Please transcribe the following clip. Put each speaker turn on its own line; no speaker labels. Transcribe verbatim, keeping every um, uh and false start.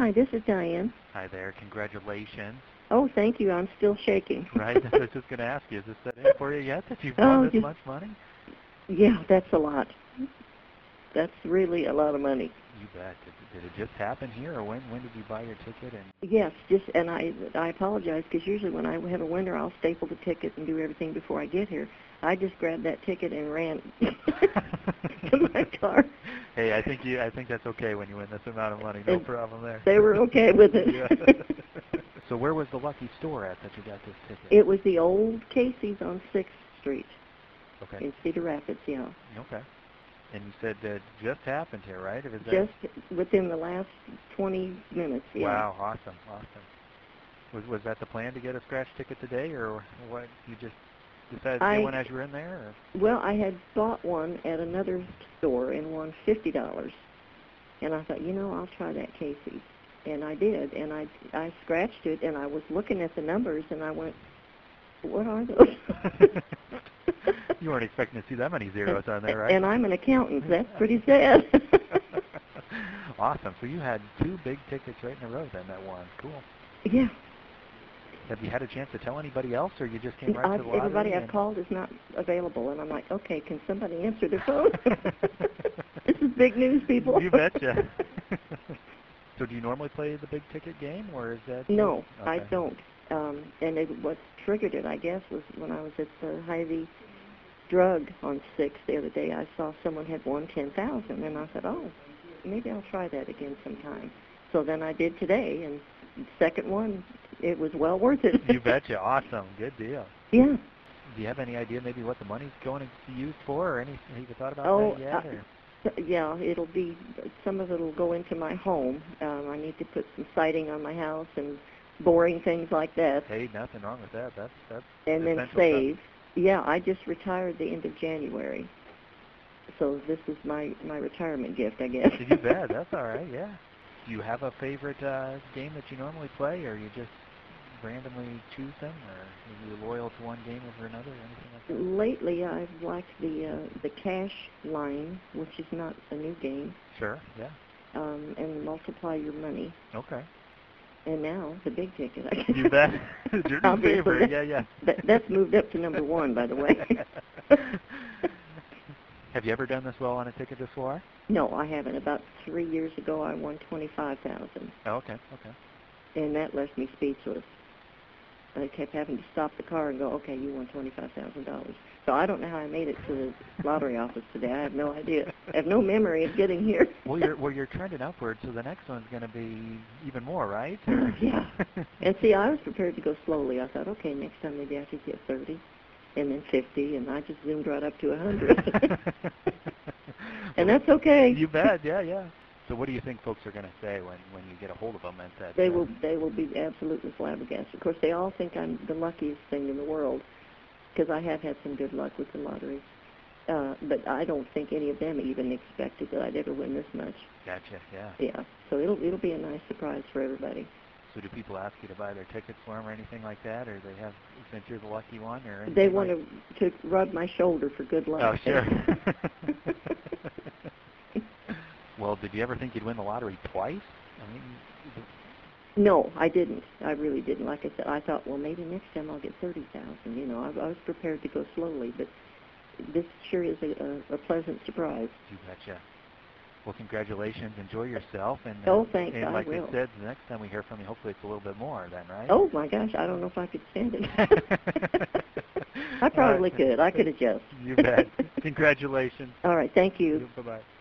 Hi, this is Diane.
Hi there. Congratulations.
Oh, thank you. I'm still shaking.
Right. I was just going to ask you, is this set in for you yet that you've
Oh,
won this
just,
much money?
Yeah, that's a lot. That's really a lot of money.
You bet. Did, did it just happen here, or when when did you buy your ticket? And
Yes, just and I I apologize because usually when I have a winner, I'll staple the ticket and do everything before I get here. I just grabbed that ticket and ran to my car.
Hey, I think you I think that's okay when you win this amount of money. No
And
problem there.
They were okay with it.
Yeah. So where was the lucky store at that you got this ticket?
It was the old Casey's on sixth Street
Okay.
in Cedar Rapids, yeah.
Okay. And you said that just happened here, right? Is that...
Just within the last twenty minutes, yeah.
Wow, awesome, awesome. Was was that the plan to get a scratch ticket today, or what? You just decided to
I,
get one as you were in there? Or?
Well, I had bought one at another store and won fifty dollars. And I thought, you know, I'll try that Casey's. And I did. And I, I scratched it, and I was looking at the numbers, and I went, what are those?
You weren't expecting to see that many zeros
and,
on there, right?
And I'm an accountant. That's pretty sad.
Awesome. So you had two big tickets right in a row then that won. Cool.
Yeah.
Have you had a chance to tell anybody else, or you just came right
I've,
to the lottery?
Everybody I've called is not available, and I'm like, okay, can somebody answer their phone? This is big news, people.
You betcha. So do you normally play the big ticket game, or is that...
No,
okay.
I don't. Um, and it, what triggered it, I guess, was when I was at the Hy-Vee drug on sixth the other day. I saw someone had won ten thousand dollars, and I thought, oh, maybe I'll try that again sometime. So then I did today, and the second one, it was well worth it.
You betcha. Awesome. Good deal.
Yeah.
Do you have any idea maybe what the money's going to be used for, or anything? Have you thought about
oh,
that yet?
Uh,
or?
Yeah, it'll be, some of it will go into my home. Um, I need to put some siding on my house and boring things like that.
Hey, nothing wrong with that. That's that's
And then save. Stuff. Yeah, I just retired the end of January. So this is my, my retirement gift, I guess.
You bet. That's all right, yeah. Do you have a favorite uh, game that you normally play, or you just randomly choose them, or are you loyal to one game over another, or anything like that?
Lately, I've liked the uh, the cash line, which is not a new game.
Sure, yeah.
Um, and multiply your money.
Okay.
And now the big ticket. I
guess. You bet. Your new favorite, yeah, yeah.
That, that's moved up to number one, by the way.
Have you ever done this well on a ticket before?
No, I haven't. About three years ago, I won twenty-five thousand dollars.
Oh, okay, okay.
And that left me speechless. I kept having to stop the car and go, okay, you won twenty-five thousand dollars. So I don't know how I made it to the lottery office today. I have no idea. I have no memory of getting here.
Well, you're well, you're trending upward, so the next one's going to be even more, right?
Yeah. And see, I was prepared to go slowly. I thought, okay, next time maybe I could get thirty, and then fifty, and I just zoomed right up to one hundred. And that's okay.
You bet. Yeah, yeah. So what do you think folks are going to say when, when you get a hold of them? At that,
they
uh,
will they will be absolutely flabbergasted. Of course, they all think I'm the luckiest thing in the world because I have had some good luck with the lottery. Uh, but I don't think any of them even expected that I'd ever win this much.
Gotcha. Yeah.
Yeah. So it'll it'll be a nice surprise for everybody.
So do people ask you to buy their tickets for them or anything like that, or they have, since you're the lucky one, or anything?
They want
like...
to to rub my shoulder for good luck.
Oh, sure. Well, did you ever think you'd win the lottery twice? I mean,
no, I didn't. I really didn't. Like I said, I thought, well, maybe next time I'll get thirty thousand. You know, I, I was prepared to go slowly, but this sure is a, a, a pleasant surprise.
You betcha. Well, congratulations. Enjoy yourself. And,
oh, thanks.
And like
I will.
we said, the next time we hear from you, hopefully it's a little bit more then, right?
Oh, my gosh. I don't know if I could stand it. I probably
right.
could. I could adjust.
You bet. Congratulations.
All right. Thank you.
Bye-bye.